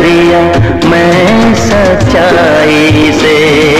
दरिया मैं सच्चाई से।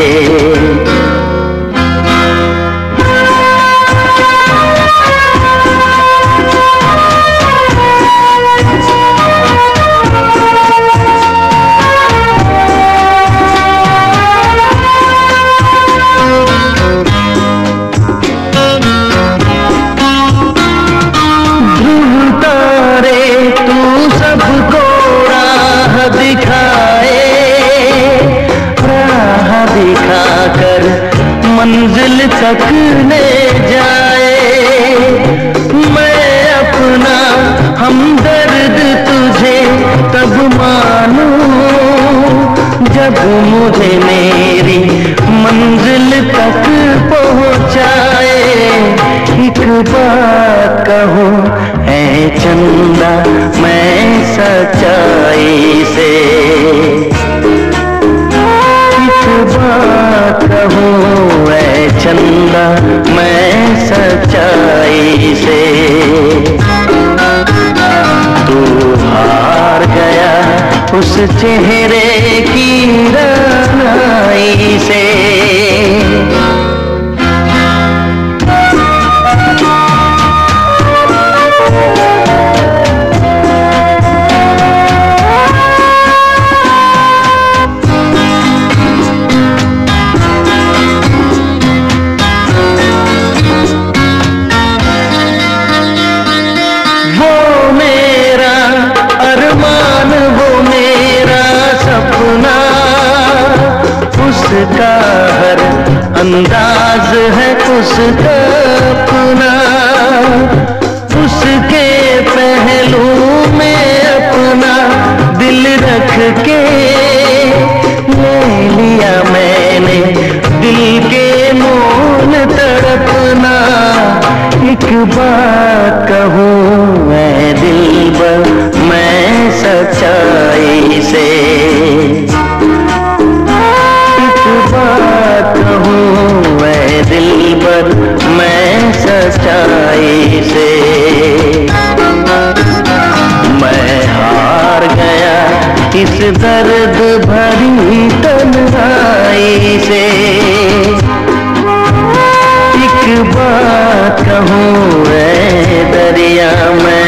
मंजिल तक ले जाए, मैं अपना हमदर्द तुझे तब मानूं जब मुझे मेरी मंजिल तक पहुंचाए। एक बात कहूँ है चंदा मैं सच्चाई से, बात कहूँ ऐ चंदा मैं सच्चाई से। तू हार गया उस चेहरे की रानाई से। उसका हर अंदाज है उसका अपना, उसके पहलू में अपना दिल रख के ले लिया मैंने दिल के मोल तड़पना। एक बात कहूँ मैं दिलबर मैं सच्चाई से, कहूँ मैं दिलबर मैं सच्चाई से। मैं हार गया इस दर्द भरी तन्हाई से। एक बात कहूँ ऐ दरिया मैं